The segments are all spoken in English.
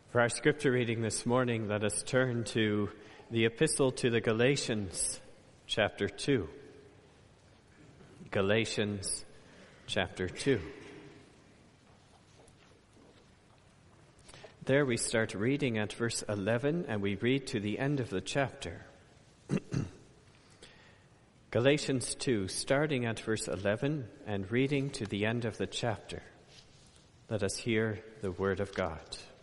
For our scripture reading this morning, let us turn to the Epistle to the Galatians, chapter 2. Galatians, chapter 2. There we start reading at verse 11, and we read to the end of the chapter. Galatians 2, starting at verse 11 and reading to the end of the chapter. Let us hear the word of God.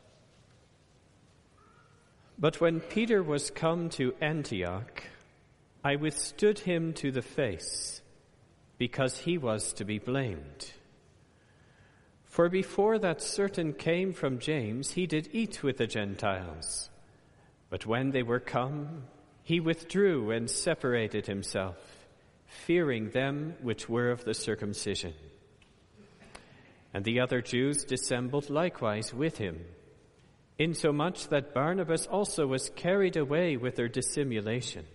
But when Peter was come to Antioch, I withstood him to the face, because he was to be blamed. For before that certain came from James, he did eat with the Gentiles. But when they were come, he withdrew and separated himself, fearing them which were of the circumcision. And the other Jews dissembled likewise with him, insomuch that Barnabas also was carried away with their dissimulation.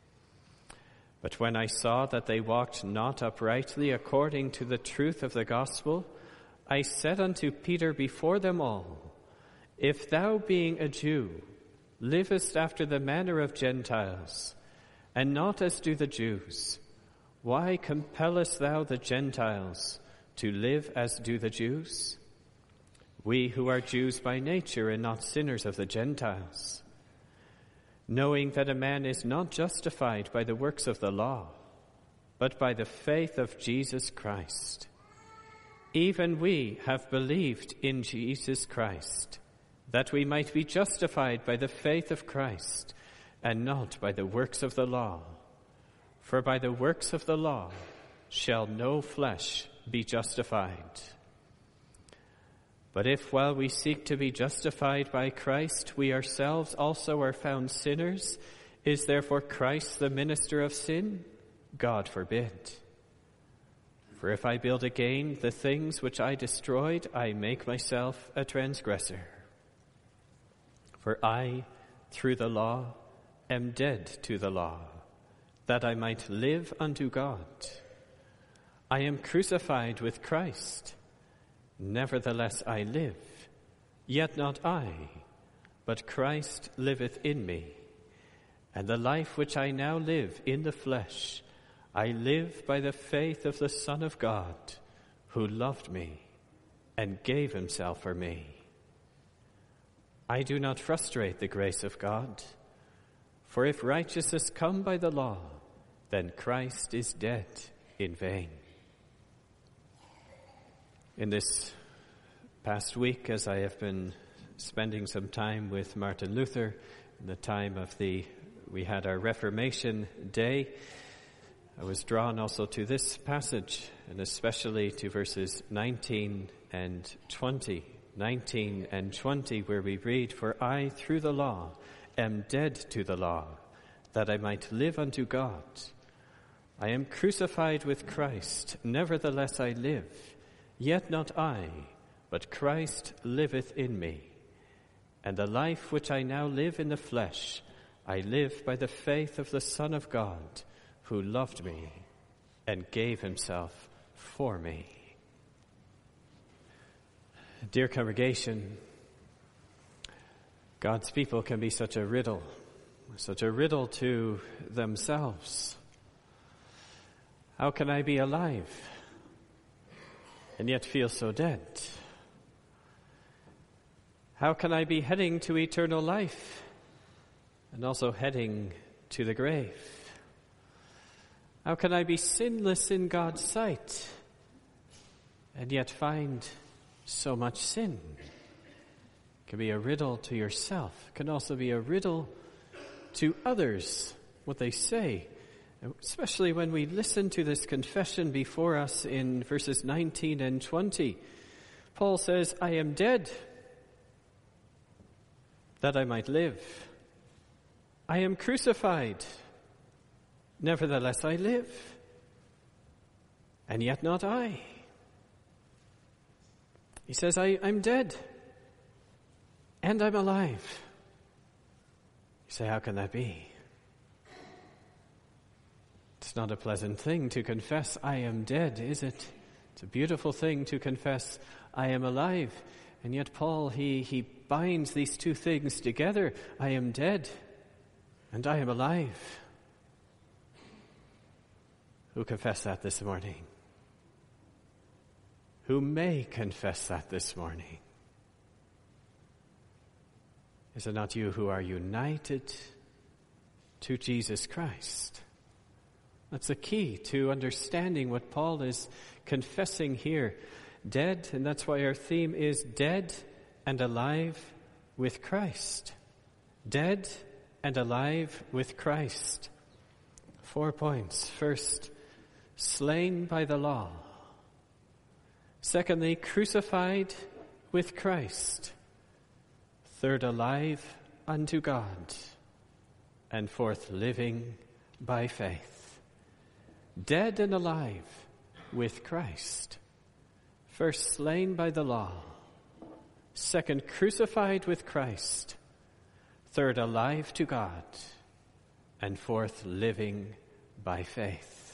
But when I saw that they walked not uprightly according to the truth of the gospel, I said unto Peter before them all, If thou, being a Jew, livest after the manner of Gentiles, and not as do the Jews, why compellest thou the Gentiles to live as do the Jews? We who are Jews by nature and not sinners of the Gentiles, knowing that a man is not justified by the works of the law, but by the faith of Jesus Christ. Even we have believed in Jesus Christ, that we might be justified by the faith of Christ, and not by the works of the law. For by the works of the law shall no flesh be justified. But if while we seek to be justified by Christ, we ourselves also are found sinners, is therefore Christ the minister of sin? God forbid. For if I build again the things which I destroyed, I make myself a transgressor. For I, through the law, am dead to the law, that I might live unto God. I am crucified with Christ. Nevertheless I live, yet not I, but Christ liveth in me. And the life which I now live in the flesh, I live by the faith of the Son of God, who loved me and gave himself for me. I do not frustrate the grace of God, for if righteousness come by the law, then Christ is dead in vain. In this past week, as I have been spending some time with Martin Luther, in the time of we had our Reformation Day, I was drawn also to this passage, and especially to verses 19 and 20. 19 and 20, where we read, For I, through the law, am dead to the law, that I might live unto God. I am crucified with Christ, nevertheless I live. Yet not I, but Christ liveth in me. And the life which I now live in the flesh, I live by the faith of the Son of God, who loved me and gave himself for me. Dear congregation, God's people can be such a riddle to themselves. How can I be alive and yet feel so dead? How can I be heading to eternal life and also heading to the grave? How can I be sinless in God's sight and yet find so much sin? It can be a riddle to yourself. It can also be a riddle to others, what they say. Especially when we listen to this confession before us in verses 19 and 20. Paul says, I am dead, that I might live. I am crucified, nevertheless I live. And yet not I. He says, I'm dead, and I'm alive. You say, how can that be? It's not a pleasant thing to confess, I am dead, is it? It's a beautiful thing to confess, I am alive. And yet Paul, he binds these two things together. I am dead and I am alive. Who confess that this morning? Who may confess that this morning? Is it not you who are united to Jesus Christ? That's the key to understanding what Paul is confessing here. Dead, and that's why our theme is dead and alive with Christ. Dead and alive with Christ. 4 points. First, slain by the law. Secondly, crucified with Christ. Third, alive unto God. And fourth, living by faith. Dead and alive with Christ. First, slain by the law. Second, crucified with Christ. Third, alive to God. And fourth, living by faith.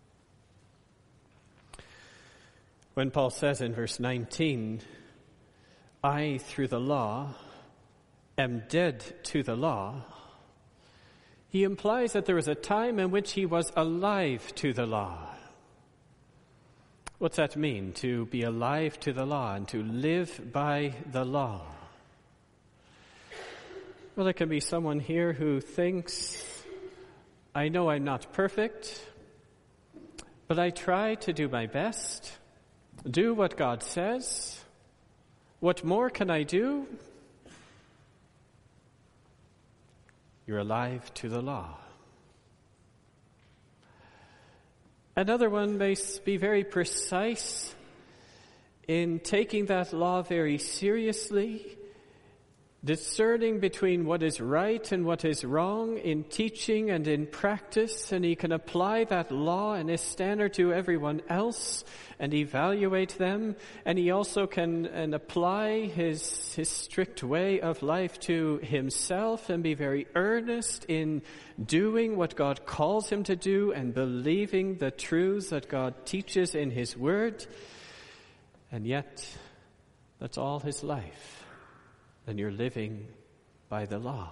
When Paul says in verse 19, I, through the law, am dead to the law, he implies that there was a time in which he was alive to the law. What's that mean, to be alive to the law and to live by the law? Well, it can be someone here who thinks, I know I'm not perfect, but I try to do my best, do what God says. What more can I do? You're alive to the law. Another one may be very precise in taking that law very seriously, discerning between what is right and what is wrong in teaching and in practice, and he can apply that law and his standard to everyone else and evaluate them, and he also can apply his strict way of life to himself and be very earnest in doing what God calls him to do and believing the truths that God teaches in his word, and yet that's all his life. Then you're living by the law.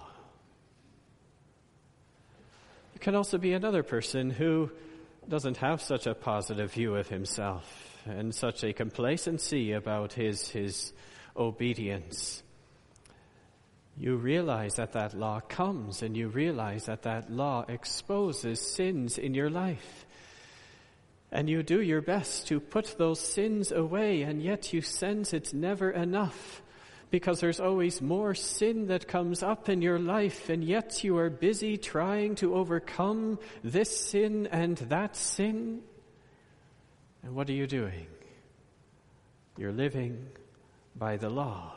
There can also be another person who doesn't have such a positive view of himself and such a complacency about his obedience. You realize that law comes, and you realize that law exposes sins in your life. And you do your best to put those sins away, and yet you sense it's never enough. Because there's always more sin that comes up in your life, and yet you are busy trying to overcome this sin and that sin. And what are you doing? You're living by the law.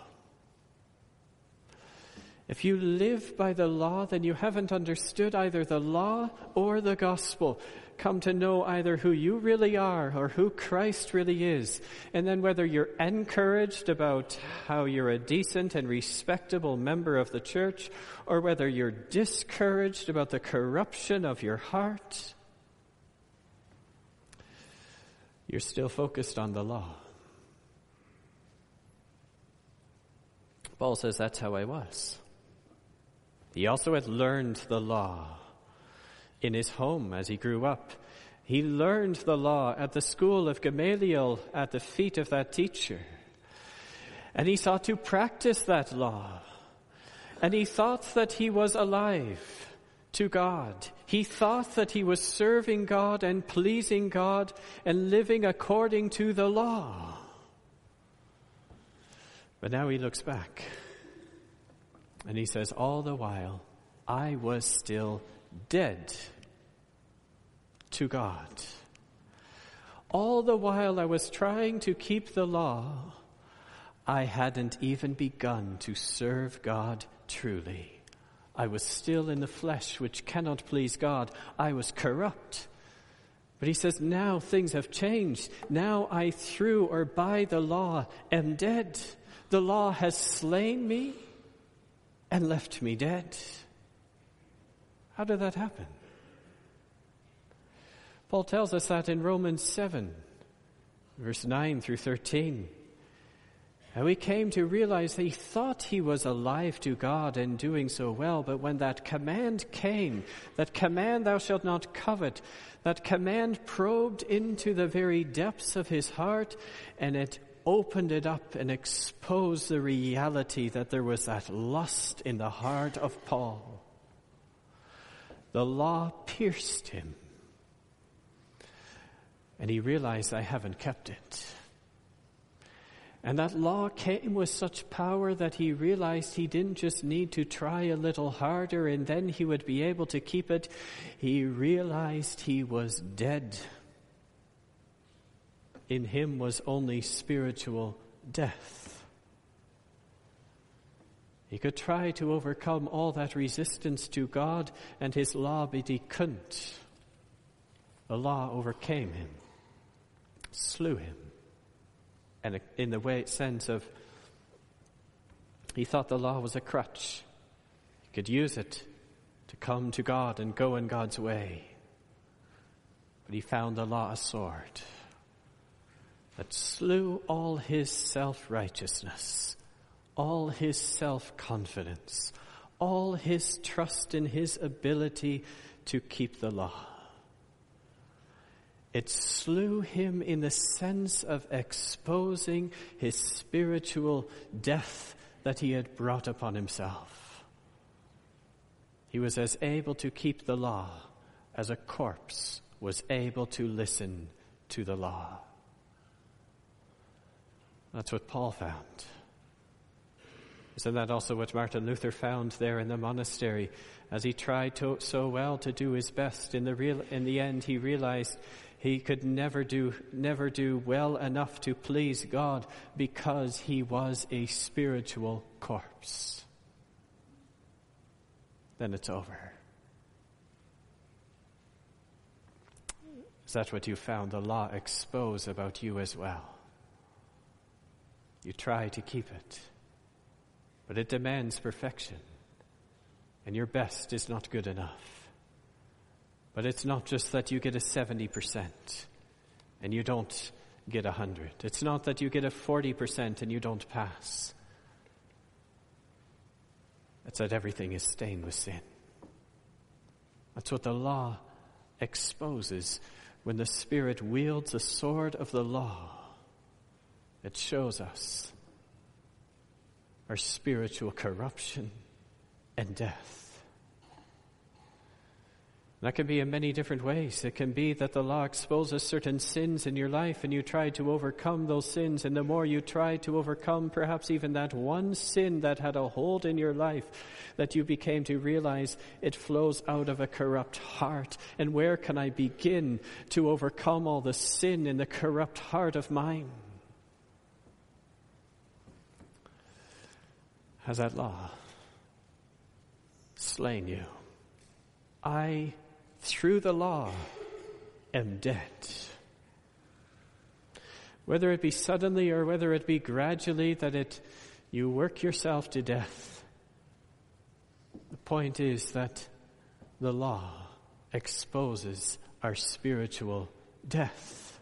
If you live by the law, then you haven't understood either the law or the gospel. Come to know either who you really are or who Christ really is. And then whether you're encouraged about how you're a decent and respectable member of the church, or whether you're discouraged about the corruption of your heart, you're still focused on the law. Paul says that's how I was. He also had learned the law in his home as he grew up. He learned the law at the school of Gamaliel at the feet of that teacher. And he sought to practice that law. And he thought that he was alive to God. He thought that he was serving God and pleasing God and living according to the law. But now he looks back. And he says, all the while, I was still dead to God. All the while I was trying to keep the law, I hadn't even begun to serve God truly. I was still in the flesh, which cannot please God. I was corrupt. But he says, now things have changed. Now I, through or by the law, am dead. The law has slain me and left me dead. How did that happen? Paul tells us that in Romans 7, verse 9 through 13. And he came to realize that he thought he was alive to God and doing so well, but when that command came, that command, thou shalt not covet, that command probed into the very depths of his heart, and it opened it up and exposed the reality that there was that lust in the heart of Paul. The law pierced him, and he realized, I haven't kept it. And that law came with such power that he realized he didn't just need to try a little harder and then he would be able to keep it. He realized he was dead. In him was only spiritual death. He could try to overcome all that resistance to God and his law, but he couldn't. The law overcame him, slew him. And in the sense of, he thought the law was a crutch. He could use it to come to God and go in God's way. But he found the law a sword that slew all his self-righteousness, all his self-confidence, all his trust in his ability to keep the law. It slew him in the sense of exposing his spiritual death that he had brought upon himself. He was as able to keep the law as a corpse was able to listen to the law. That's what Paul found. Isn't that also what Martin Luther found there in the monastery? As he tried so well to do his best, in the end he realized he could never do well enough to please God because he was a spiritual corpse. Then it's over. Is that what you found the law expose about you as well? You try to keep it, but it demands perfection, and your best is not good enough. But it's not just that you get a 70% and you don't get 100. It's not that you get a 40% and you don't pass. It's that everything is stained with sin. That's what the law exposes when the Spirit wields the sword of the law. It shows us our spiritual corruption and death. That can be in many different ways. It can be that the law exposes certain sins in your life and you try to overcome those sins, and the more you try to overcome perhaps even that one sin that had a hold in your life, that you became to realize it flows out of a corrupt heart. And where can I begin to overcome all the sin in the corrupt heart of mine? Has that law slain you? I, through the law, am dead. Whether it be suddenly or whether it be gradually that you work yourself to death, the point is that the law exposes our spiritual death.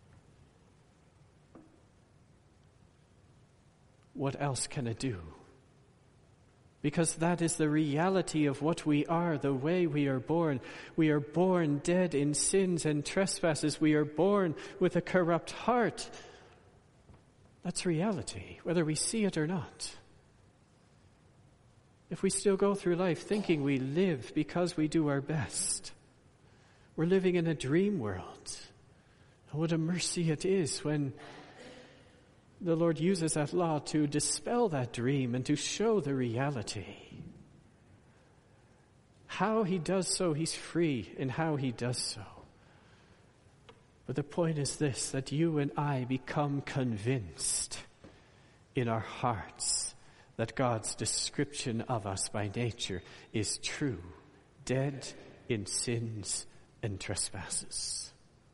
What else can it do? Because that is the reality of what we are, the way we are born. We are born dead in sins and trespasses. We are born with a corrupt heart. That's reality, whether we see it or not. If we still go through life thinking we live because we do our best, we're living in a dream world. And what a mercy it is when the Lord uses that law to dispel that dream and to show the reality. How he does so, he's free in how he does so. But the point is this, that you and I become convinced in our hearts that God's description of us by nature is true, dead in sins and trespasses.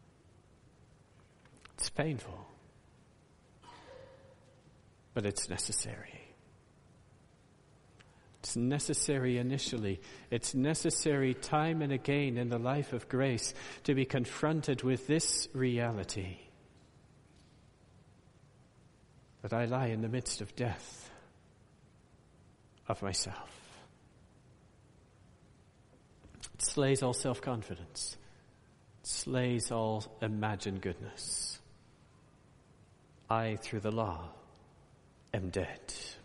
It's painful. But it's necessary. It's necessary initially. It's necessary time and again in the life of grace to be confronted with this reality. that I lie in the midst of death of myself. It slays all self-confidence. It slays all imagined goodness. I, through the law, am dead.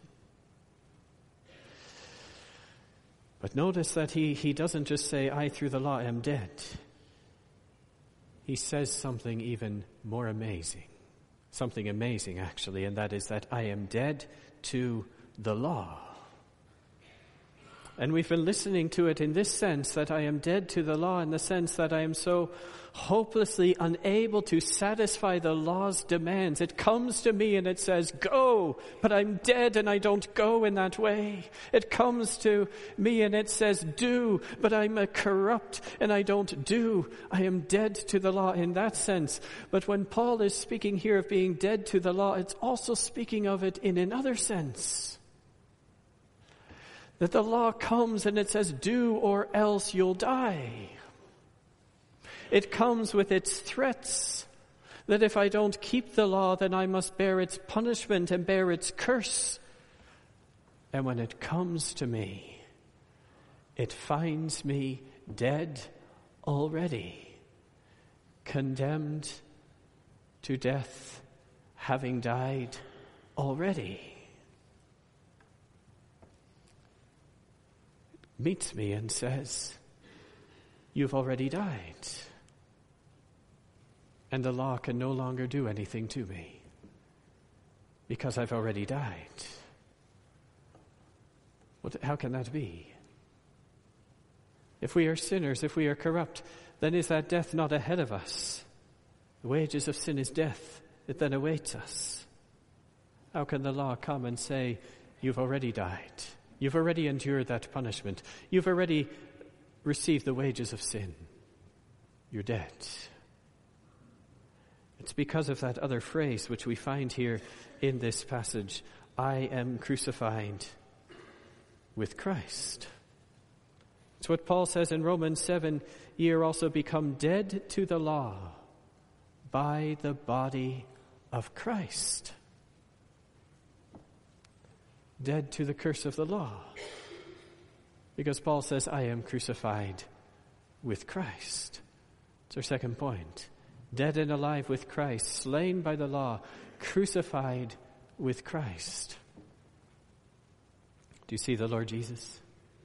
But notice that he doesn't just say, I, through the law, am dead. He says something even more amazing. Something amazing, actually, and that is that I am dead to the law. And we've been listening to it in this sense, that I am dead to the law, in the sense that I am so hopelessly unable to satisfy the law's demands. It comes to me and it says, go, but I'm dead and I don't go in that way. It comes to me and it says, do, but I'm corrupt and I don't do. I am dead to the law in that sense. But when Paul is speaking here of being dead to the law, it's also speaking of it in another sense. That the law comes and it says, do or else you'll die. It comes with its threats that if I don't keep the law, then I must bear its punishment and bear its curse. And when it comes to me, it finds me dead already, condemned to death, having died already. Meets me and says, you've already died. And the law can no longer do anything to me because I've already died. How can that be? If we are sinners, if we are corrupt, then is that death not ahead of us? The wages of sin is death. It then awaits us. How can the law come and say, you've already died? You've already endured that punishment. You've already received the wages of sin. You're dead. It's because of that other phrase which we find here in this passage. I am crucified with Christ. It's what Paul says in Romans 7, ye are also become dead to the law by the body of Christ. Dead to the curse of the law. Because Paul says, I am crucified with Christ. It's our second point. Dead and alive with Christ, slain by the law, crucified with Christ. Do you see the Lord Jesus?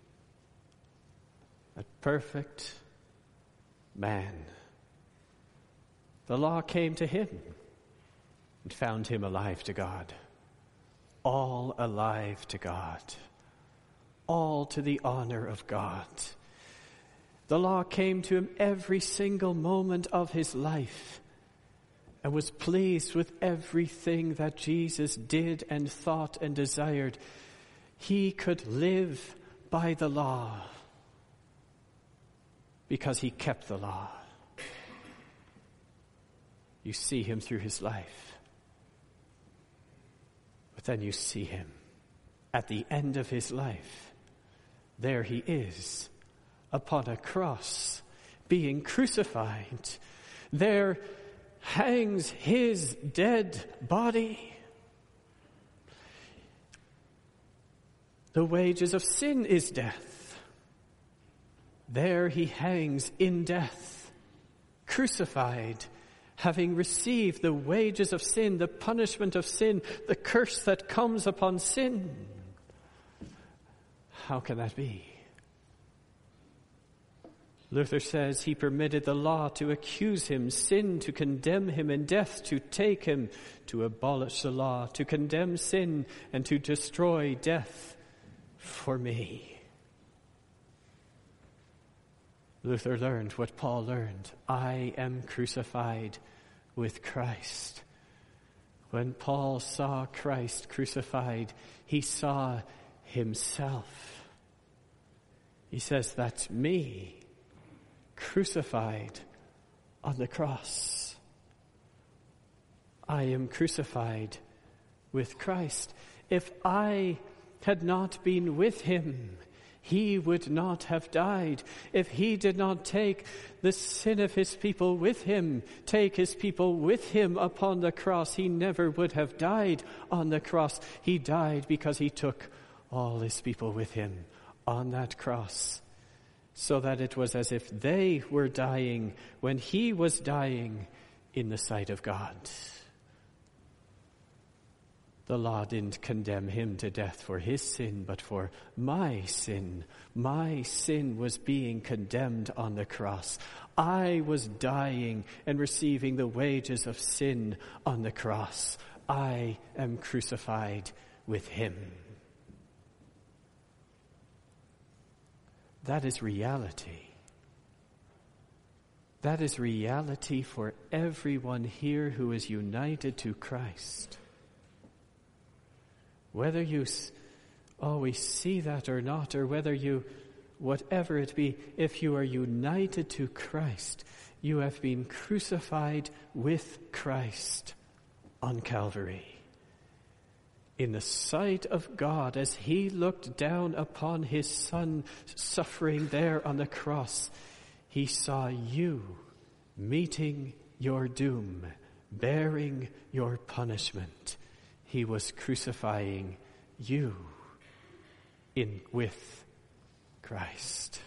A perfect man. The law came to him and found him alive to God. All alive to God. All to the honor of God. The law came to him every single moment of his life and was pleased with everything that Jesus did and thought and desired. He could live by the law because he kept the law. You see him through his life. But then you see him at the end of his life. There he is upon a cross being crucified. There hangs his dead body. The wages of sin is death. There he hangs in death, crucified, having received the wages of sin, the punishment of sin, the curse that comes upon sin. How can that be? Luther says he permitted the law to accuse him, sin to condemn him, and death to take him, to abolish the law, to condemn sin, and to destroy death for me. Luther learned what Paul learned. I am crucified with Christ. When Paul saw Christ crucified, he saw himself. He says, that's me, crucified on the cross. I am crucified with Christ. If I had not been with him He would not have died if he did not take the sin of his people with him, take his people with him upon the cross. He never would have died on the cross. He died because he took all his people with him on that cross, so that it was as if they were dying when he was dying in the sight of God. The law didn't condemn him to death for his sin, but for my sin. My sin was being condemned on the cross. I was dying and receiving the wages of sin on the cross. I am crucified with him. That is reality. That is reality for everyone here who is united to Christ. Whether you always see that or not, or whether you, whatever it be, if you are united to Christ, you have been crucified with Christ on Calvary. In the sight of God, as he looked down upon his Son suffering there on the cross, he saw you meeting your doom, bearing your punishment. He was crucifying you with Christ.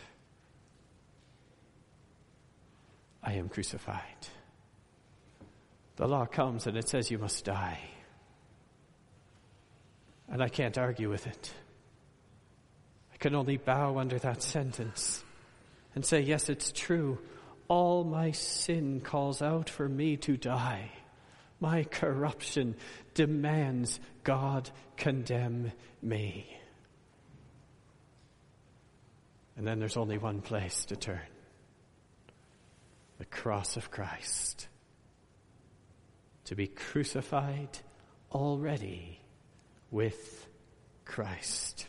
I am crucified. The law comes and it says you must die. And I can't argue with it. I can only bow under that sentence and say, yes, it's true. All my sin calls out for me to die. My corruption demands God condemn me. And then there's only one place to turn. The cross of Christ. To be crucified already with Christ.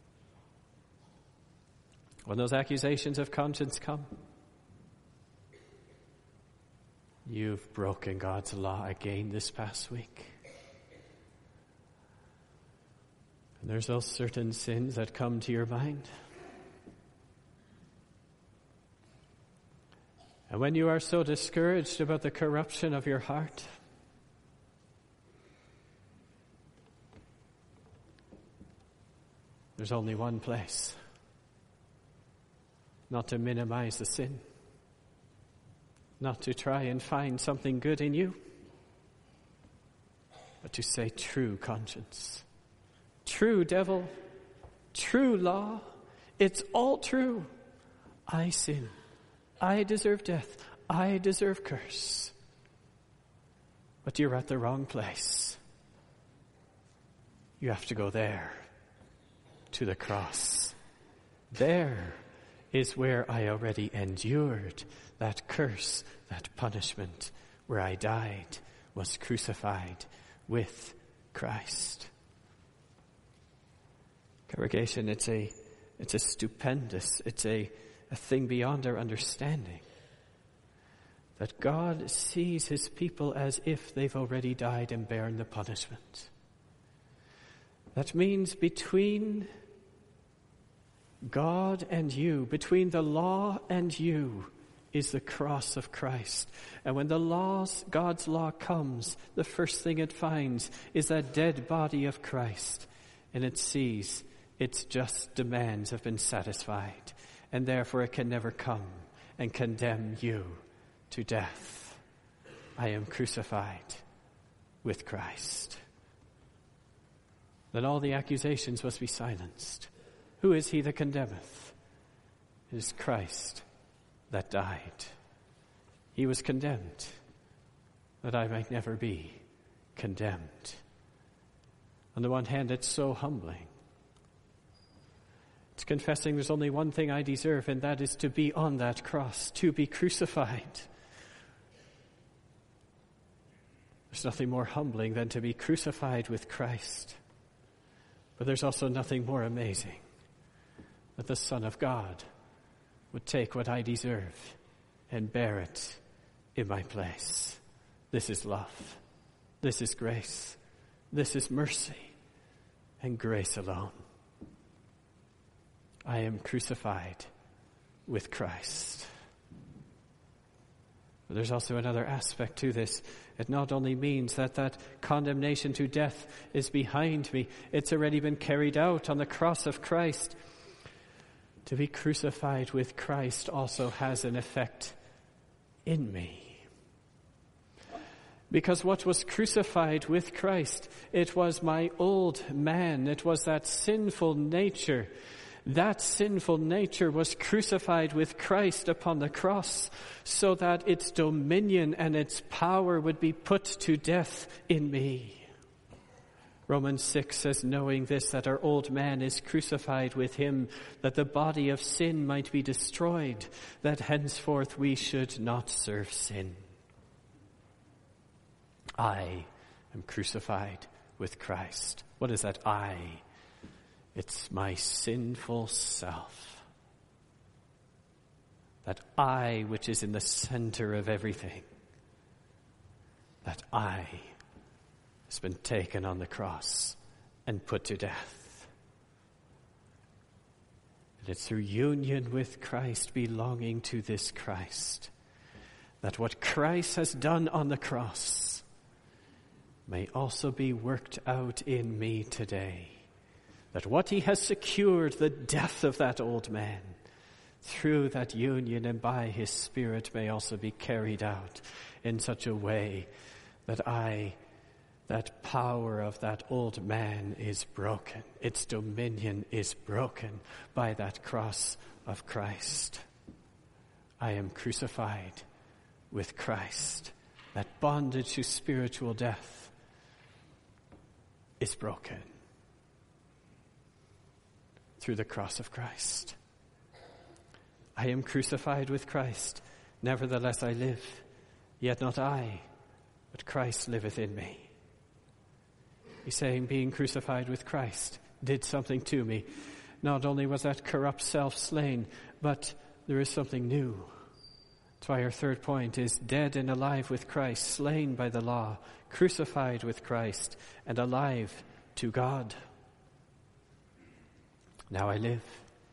When those accusations of conscience come, you've broken God's law again this past week. And there's those certain sins that come to your mind. And when you are so discouraged about the corruption of your heart, there's only one place. Not to minimize the sin. Not to try and find something good in you. But to say, true conscience. True devil. True law. It's all true. I sin. I deserve death. I deserve curse. But you're at the wrong place. You have to go there. To the cross. There is where I already endured that curse, that punishment, where I died, was crucified with Christ. Congregation, it's a stupendous, it's a thing beyond our understanding. That God sees his people as if they've already died and borne the punishment. That means between God and you, between the law and you, is the cross of Christ. And when God's law comes, the first thing it finds is that dead body of Christ. And it sees its just demands have been satisfied. And therefore it can never come and condemn you to death. I am crucified with Christ. Then all the accusations must be silenced. Who is he that condemneth? It is Christ that died. He was condemned that I might never be condemned. On the one hand, it's so humbling. It's confessing there's only one thing I deserve, and that is to be on that cross, to be crucified. There's nothing more humbling than to be crucified with Christ. But there's also nothing more amazing that the Son of God would take what I deserve and bear it in my place. This is love. This is grace. This is mercy and grace alone. I am crucified with Christ. But there's also another aspect to this. It not only means that condemnation to death is behind me, it's already been carried out on the cross of Christ. To be crucified with Christ also has an effect in me. Because what was crucified with Christ, it was my old man, it was that sinful nature. That sinful nature was crucified with Christ upon the cross so that its dominion and its power would be put to death in me. Romans 6 says, knowing this, that our old man is crucified with him, that the body of sin might be destroyed, that henceforth we should not serve sin. I am crucified with Christ. What is that I? It's my sinful self. That I which is in the center of everything. That I has been taken on the cross and put to death. And it's through union with Christ, belonging to this Christ, that what Christ has done on the cross may also be worked out in me today. That what he has secured, the death of that old man, through that union and by his Spirit may also be carried out in such a way that that power of that old man is broken. Its dominion is broken by that cross of Christ. I am crucified with Christ. That bondage to spiritual death is broken through the cross of Christ. I am crucified with Christ. Nevertheless I live, yet not I, but Christ liveth in me. He's saying being crucified with Christ did something to me. Not only was that corrupt self slain, but there is something new. That's why our third point is dead and alive with Christ, slain by the law, crucified with Christ, and alive to God. Now I live.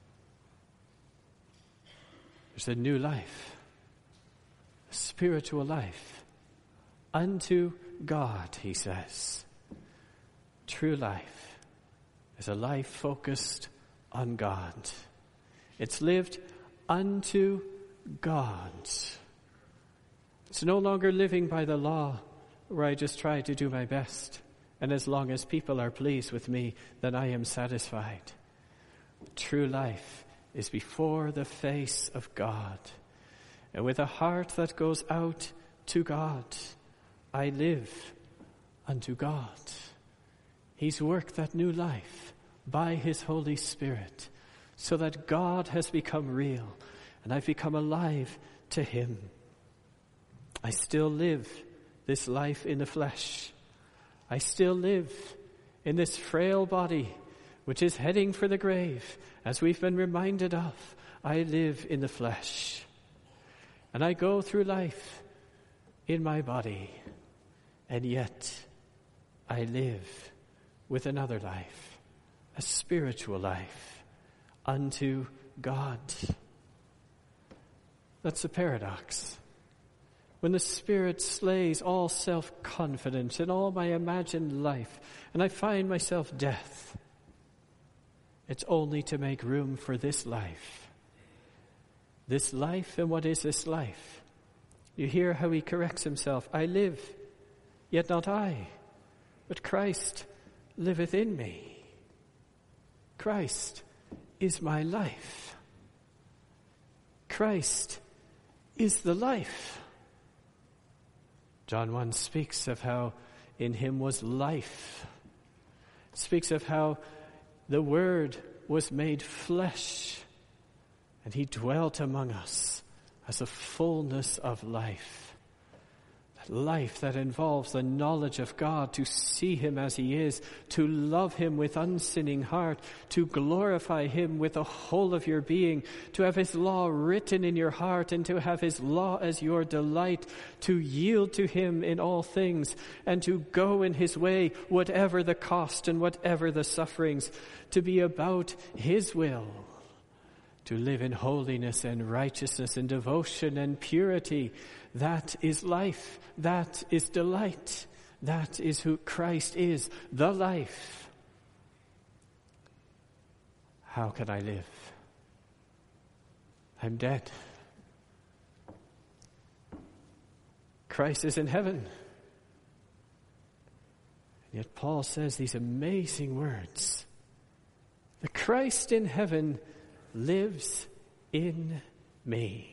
There's a new life, a spiritual life, unto God, he says. True life is a life focused on God. It's lived unto God. It's no longer living by the law where I just try to do my best, and as long as people are pleased with me, then I am satisfied. True life is before the face of God, and with a heart that goes out to God, I live unto God. He's worked that new life by his Holy Spirit so that God has become real and I've become alive to him. I still live this life in the flesh. I still live in this frail body which is heading for the grave, as we've been reminded of. I live in the flesh. And I go through life in my body, and yet I live with another life, a spiritual life, unto God. That's a paradox. When the Spirit slays all self-confidence and all my imagined life, and I find myself death, it's only to make room for this life. This life, and what is this life? You hear how he corrects himself. I live, yet not I, but Christ liveth in me. Christ is my life. Christ is the life. John 1 speaks of how in him was life. Speaks of how the Word was made flesh, and he dwelt among us as a fullness of life. That life that involves the knowledge of God, to see him as he is, to love him with unsinning heart, to glorify him with the whole of your being, to have his law written in your heart and to have his law as your delight, to yield to him in all things and to go in his way, whatever the cost and whatever the sufferings, to be about his will, to live in holiness and righteousness and devotion and purity. That is life. That is delight. That is who Christ is, the life. How can I live? I'm dead. Christ is in heaven. And yet Paul says these amazing words. The Christ in heaven lives in me.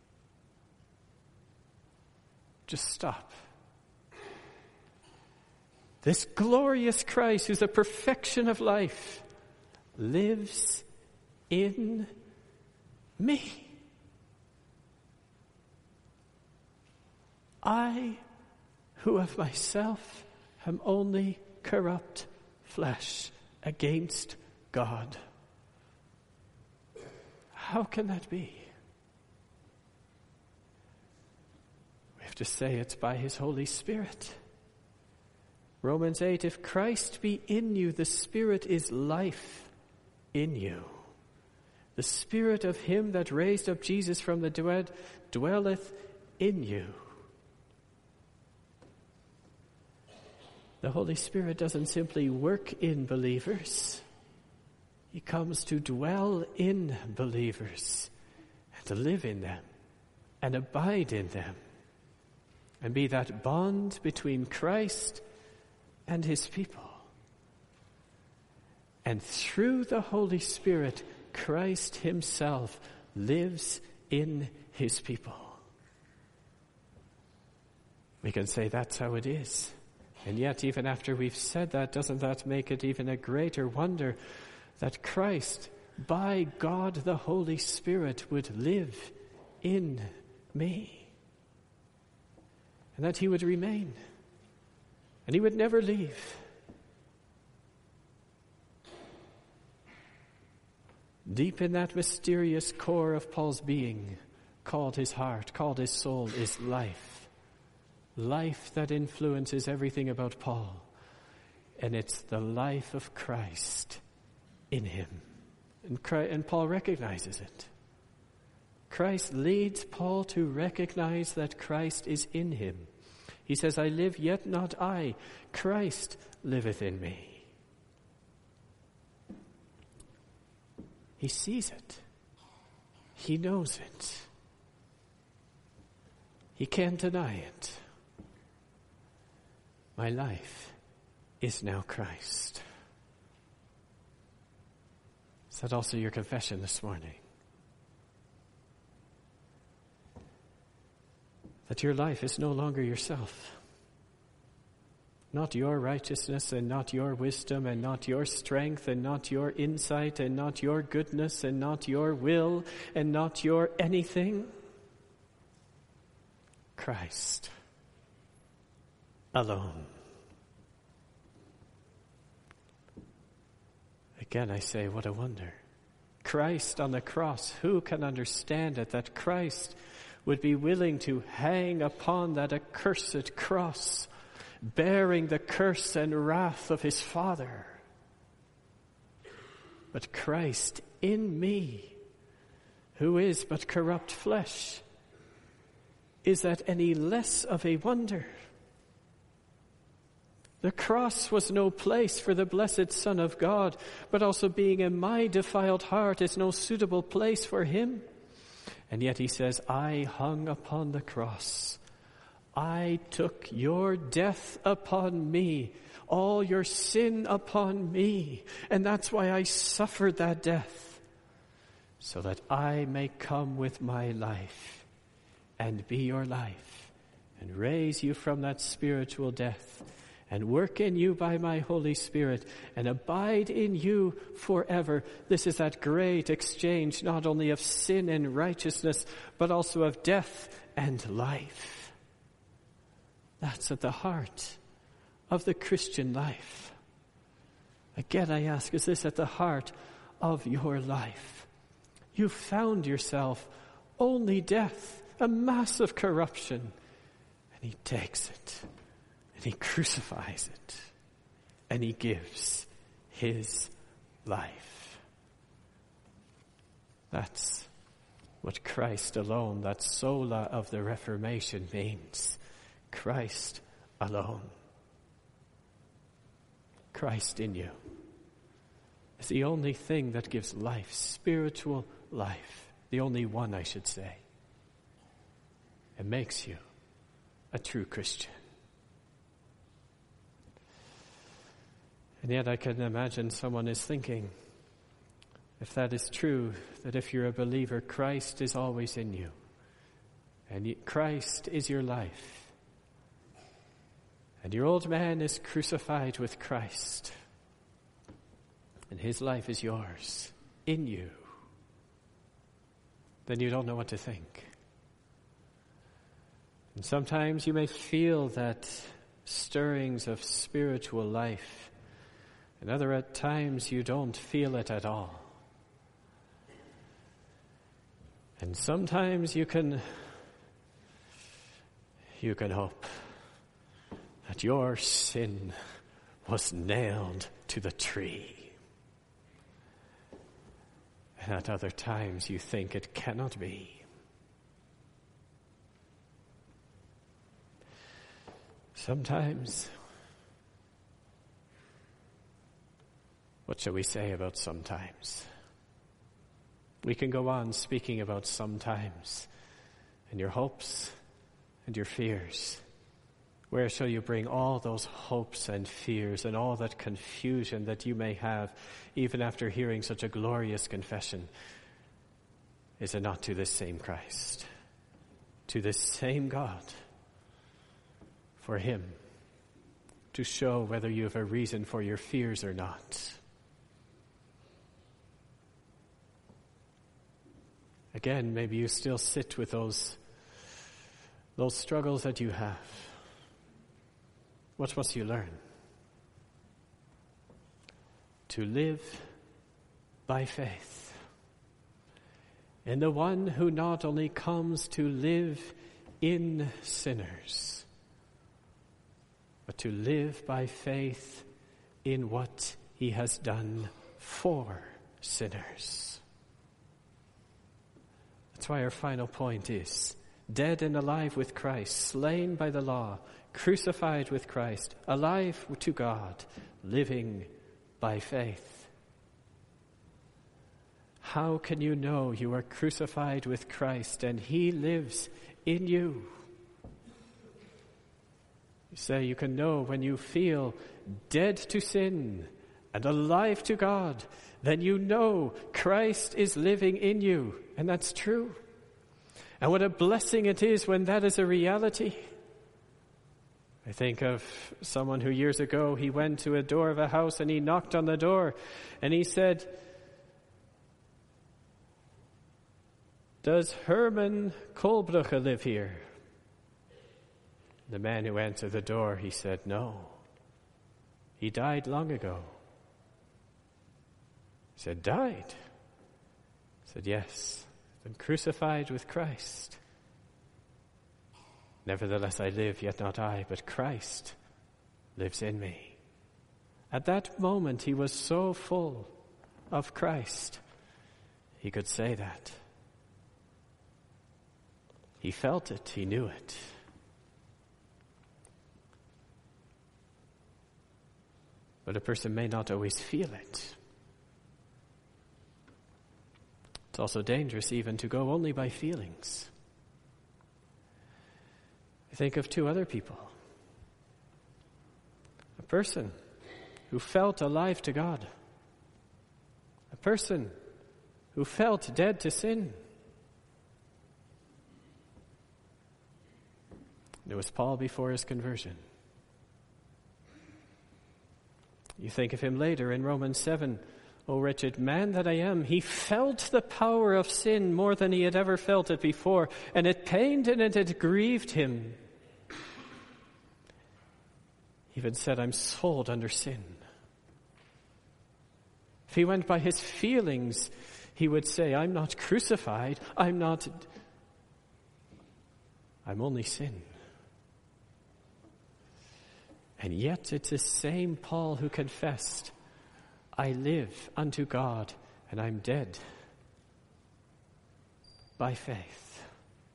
Just stop. This glorious Christ, who's the perfection of life, lives in me. I, who of myself am only corrupt flesh against God. How can that be? We have to say it's by His Holy Spirit. Romans 8, if Christ be in you, the Spirit is life in you. The Spirit of Him that raised up Jesus from the dead dwelleth in you. The Holy Spirit doesn't simply work in believers. He comes to dwell in believers and to live in them and abide in them and be that bond between Christ and His people. And through the Holy Spirit, Christ Himself lives in His people. We can say that's how it is. And yet, even after we've said that, doesn't that make it even a greater wonder that Christ, by God the Holy Spirit, would live in me? And that He would remain. And He would never leave. Deep in that mysterious core of Paul's being, called his heart, called his soul, is life. Life that influences everything about Paul. And it's the life of Christ in him. And Paul recognizes it. Christ leads Paul to recognize that Christ is in him. He says, I live, yet not I. Christ liveth in me. He sees it. He knows it. He can't deny it. My life is now Christ. Is that also your confession this morning? That your life is no longer yourself. Not your righteousness and not your wisdom and not your strength and not your insight and not your goodness and not your will and not your anything. Christ alone. Again, I say, what a wonder. Christ on the cross, who can understand it, that Christ would be willing to hang upon that accursed cross, bearing the curse and wrath of His Father. But Christ in me, who is but corrupt flesh, is that any less of a wonder? The cross was no place for the blessed Son of God, but also being in my defiled heart is no suitable place for Him. And yet He says, I hung upon the cross. I took your death upon me, all your sin upon me, and that's why I suffered that death, so that I may come with my life and be your life and raise you from that spiritual death and work in you by my Holy Spirit and abide in you forever. This is that great exchange, not only of sin and righteousness, but also of death and life. That's at the heart of the Christian life. Again, I ask, is this at the heart of your life? You found yourself only death, a mass of corruption, and He takes it. And He crucifies it. And He gives His life. That's what Christ alone, that sola of the Reformation, means. Christ alone. Christ in you is the only thing that gives life, spiritual life. The only one, I should say. It makes you a true Christian. And yet I can imagine someone is thinking, if that is true, that if you're a believer, Christ is always in you. And Christ is your life. And your old man is crucified with Christ. And his life is yours, in you. Then you don't know what to think. And sometimes you may feel that stirrings of spiritual life. And other at times you don't feel it at all. And sometimes you can hope that your sin was nailed to the tree. And at other times you think it cannot be. Sometimes, what shall we say about sometimes? We can go on speaking about sometimes and your hopes and your fears. Where shall you bring all those hopes and fears and all that confusion that you may have even after hearing such a glorious confession? Is it not to this same Christ, to this same God, for him to show whether you have a reason for your fears or not? Again, maybe you still sit with those struggles that you have. What must you learn? To live by faith in the one who not only comes to live in sinners, but to live by faith in what he has done for sinners. That's why our final point is dead and alive with Christ, slain by the law, crucified with Christ, alive to God, living by faith. How can you know you are crucified with Christ and he lives in you? You say you can know when you feel dead to sin and alive to God, then you know Christ is living in you. And that's true. And what a blessing it is when that is a reality. I think of someone who years ago, he went to a door of a house and he knocked on the door and he said, "Does Herman Kolbrugge live here?" The man who answered the door, he said, "No. He died long ago." He said, "Died?" He said, "Yes. Been crucified with Christ. Nevertheless I live, yet not I, but Christ lives in me." At that moment he was so full of Christ, he could say that. He felt it, he knew it. But a person may not always feel it. It's also dangerous even to go only by feelings. I think of two other people. A person who felt alive to God. A person who felt dead to sin. It was Paul before his conversion. You think of him later in Romans 7. "O wretched man that I am," he felt the power of sin more than he had ever felt it before, and it pained and it grieved him. He even said, "I'm sold under sin." If he went by his feelings, he would say, "I'm not crucified, I'm only sin." And yet it's the same Paul who confessed, "I live unto God, and I'm dead by faith.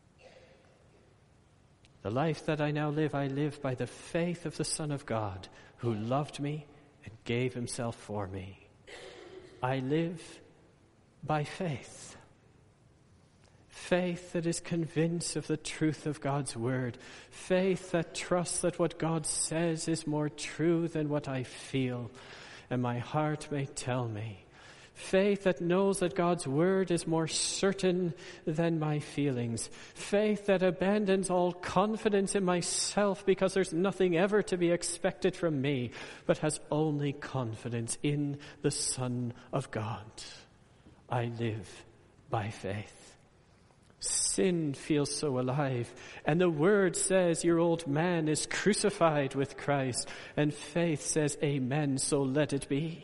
The life that I now live, I live by the faith of the Son of God, who loved me and gave himself for me. I live by faith. Faith that is convinced of the truth of God's word. Faith that trusts that what God says is more true than what I feel and my heart may tell me. Faith that knows that God's word is more certain than my feelings. Faith that abandons all confidence in myself because there's nothing ever to be expected from me, but has only confidence in the Son of God. I live by faith. Sin feels so alive, and the word says your old man is crucified with Christ, and faith says amen, so let it be.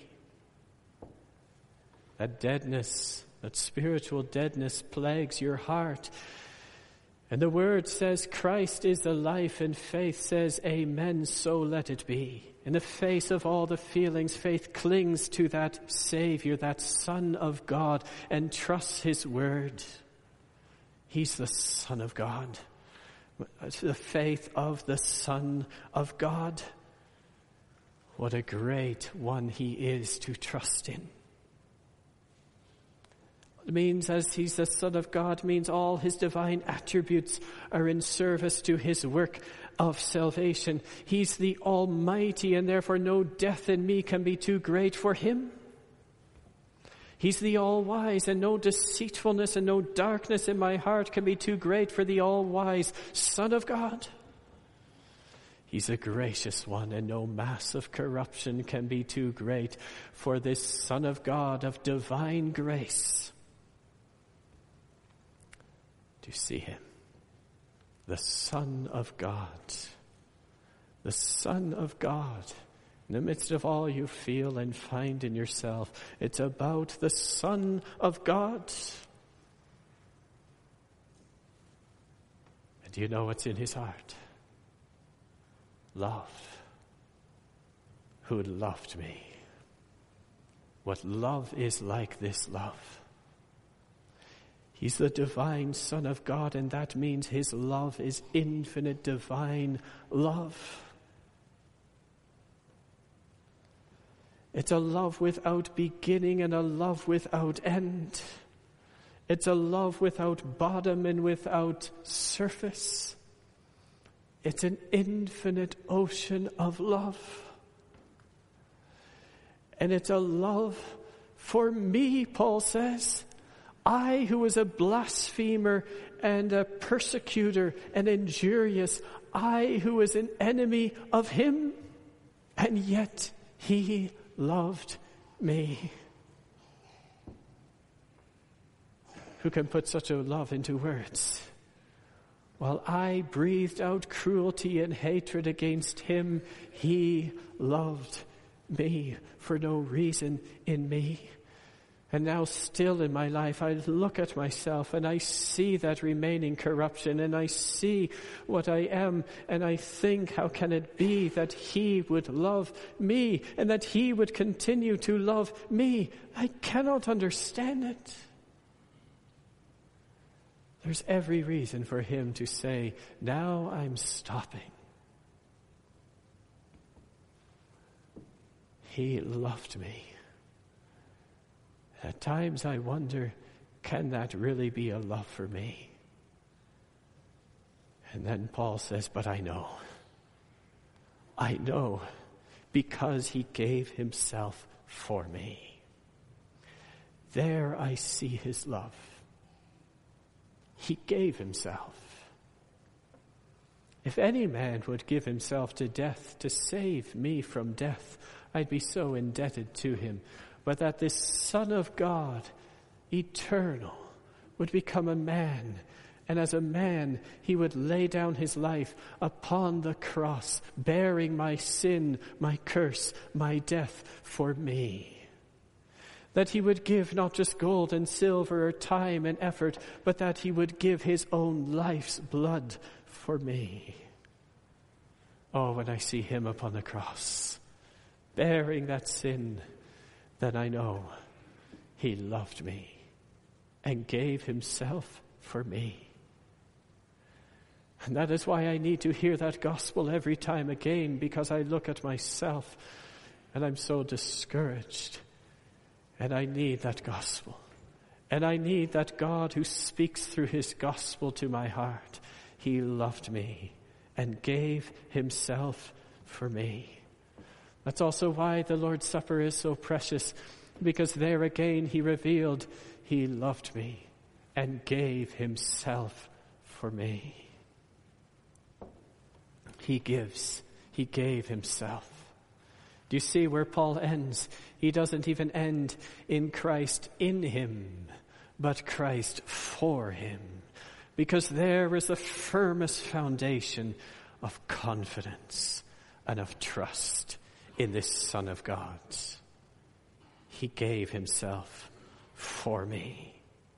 That deadness, that spiritual deadness plagues your heart. And the word says Christ is the life, and faith says amen, so let it be. In the face of all the feelings, faith clings to that Savior, that Son of God, and trusts his word. He's the Son of God. The faith of the Son of God. What a great one he is to trust in. It means as he's the Son of God, means all his divine attributes are in service to his work of salvation. He's the Almighty, and therefore no death in me can be too great for him. He's the all-wise, and no deceitfulness and no darkness in my heart can be too great for the all-wise Son of God. He's a gracious one, and no mass of corruption can be too great for this Son of God of divine grace. Do you see him? The Son of God. The Son of God. In the midst of all you feel and find in yourself, it's about the Son of God. And do you know what's in his heart? Love. Who loved me. What love is like this love. He's the divine Son of God, and that means his love is infinite divine love. It's a love without beginning and a love without end. It's a love without bottom and without surface. It's an infinite ocean of love. And it's a love for me, Paul says. I, who was a blasphemer and a persecutor and injurious, I, who was an enemy of him, and yet he loved me. Who can put such a love into words? While I breathed out cruelty and hatred against him, he loved me for no reason in me. And now still in my life, I look at myself and I see that remaining corruption, and I see what I am, and I think, how can it be that he would love me and that he would continue to love me? I cannot understand it. There's every reason for him to say, now I'm stopping. He loved me. At times I wonder, can that really be a love for me? And then Paul says, but I know. I know because he gave himself for me. There I see his love. He gave himself. If any man would give himself to death to save me from death, I'd be so indebted to him. But that this Son of God, eternal, would become a man. And as a man, he would lay down his life upon the cross, bearing my sin, my curse, my death for me. That he would give not just gold and silver or time and effort, but that he would give his own life's blood for me. Oh, when I see him upon the cross, bearing that sin, then I know he loved me and gave himself for me. And that is why I need to hear that gospel every time again, because I look at myself and I'm so discouraged. And I need that gospel. And I need that God who speaks through his gospel to my heart. He loved me and gave himself for me. That's also why the Lord's Supper is so precious, because there again he revealed he loved me and gave himself for me. He gave himself. Do you see where Paul ends? He doesn't even end in Christ in him, but Christ for him. Because there is the firmest foundation of confidence and of trust in this Son of God. He gave himself for me.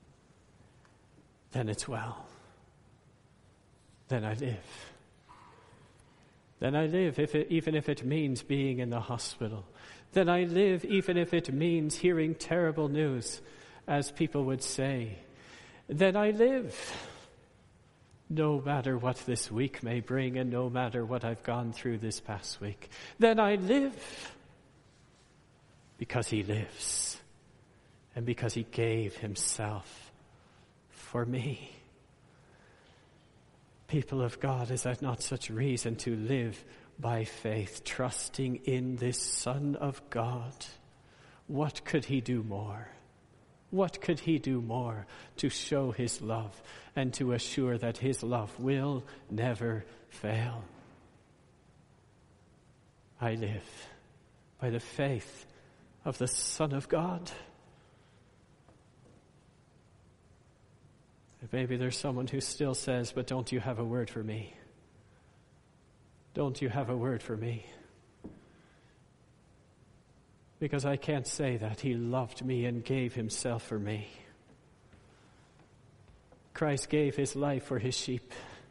Then it's well. Then I live. Then I live even if it means being in the hospital. Then I live even if it means hearing terrible news, as people would say. Then I live, no matter what this week may bring and no matter what I've gone through this past week. Then I live because he lives and because he gave himself for me. People of God, is that not such reason to live by faith, trusting in this Son of God? What could he do more? What could he do more to show his love and to assure that his love will never fail? I live by the faith of the Son of God. Maybe there's someone who still says, but don't you have a word for me? Don't you have a word for me? Because I can't say that. He loved me and gave himself for me. Christ gave his life for his sheep.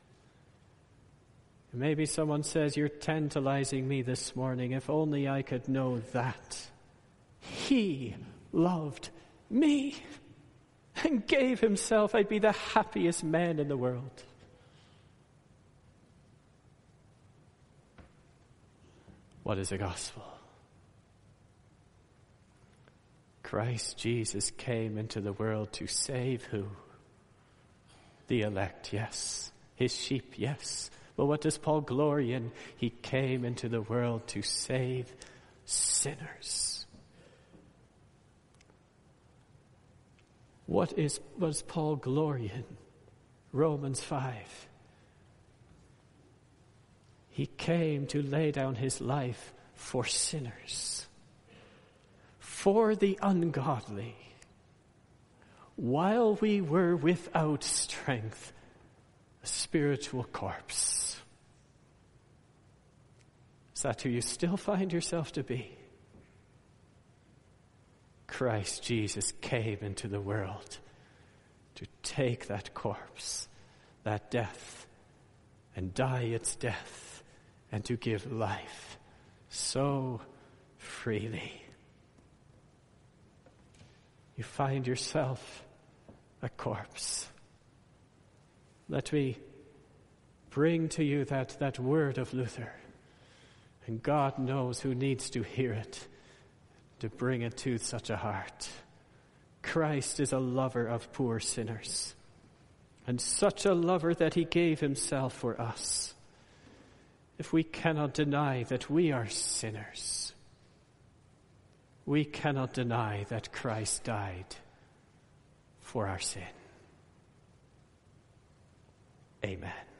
Maybe someone says, you're tantalizing me this morning. If only I could know that. He loved me and gave himself. I'd be the happiest man in the world. What is the gospel? Christ Jesus came into the world to save who? The elect, yes. His sheep, yes. But what does Paul glory in? He came into the world to save sinners. What was Paul glory in? Romans 5. He came to lay down his life for sinners, for the ungodly, while we were without strength, a spiritual corpse. Is that who you still find yourself to be? Christ Jesus came into the world to take that corpse, that death, and die its death, and to give life so freely. You find yourself a corpse. Let me bring to you that word of Luther, and God knows who needs to hear it, to bring it to such a heart. Christ is a lover of poor sinners, and such a lover that he gave himself for us. If we cannot deny that we are sinners, we cannot deny that Christ died for our sin. Amen.